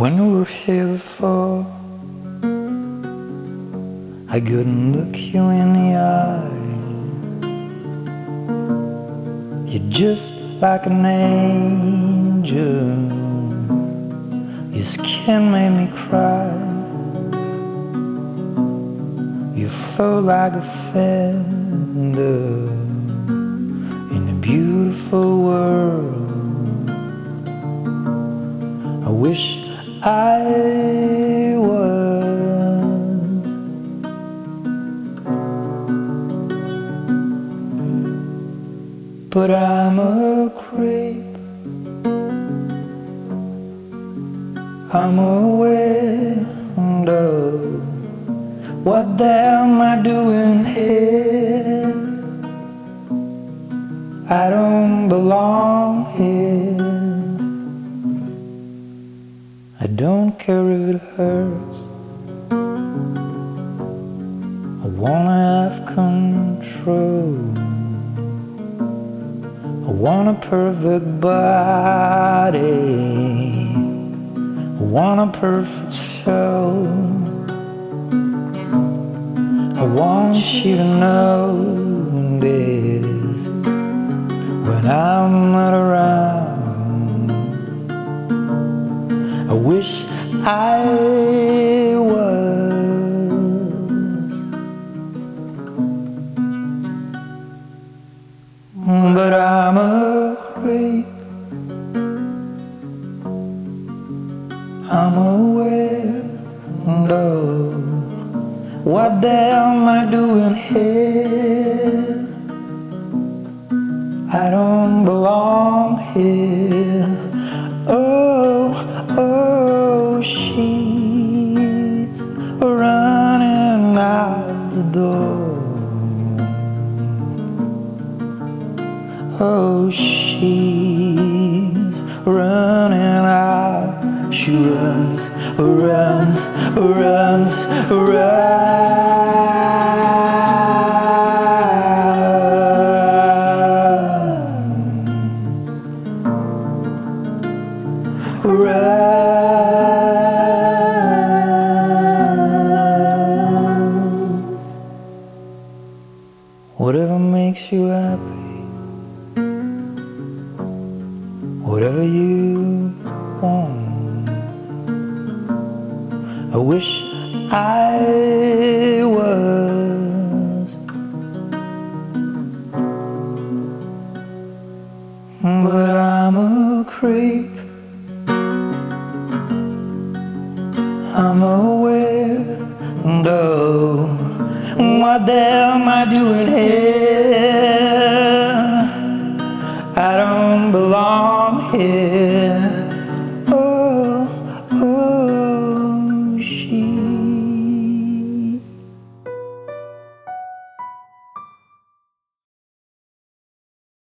when we were here before, I couldn't look you in the eye. You're just like an angel. Your skin made me cry. You flow like a feather in a beautiful world. I wish I was, but I'm a creep. I'm a window. What the hell am I doing here? I don't belong here. I don't care if it hurts. I wanna have control. I want a perfect body. I want a perfect soul. I want you to know this when I'm not around. I wish I was, but I'm a creep. I'm a window. What the hell am I doing here? I don't belong here. Oh, oh, she's running out the door. Oh, she's running out. She runs, runs, runs, runs. Whatever makes you happy, whatever you want. I wish I was, but I'm a creep. I'm a weirdo. What the hell am I doing here?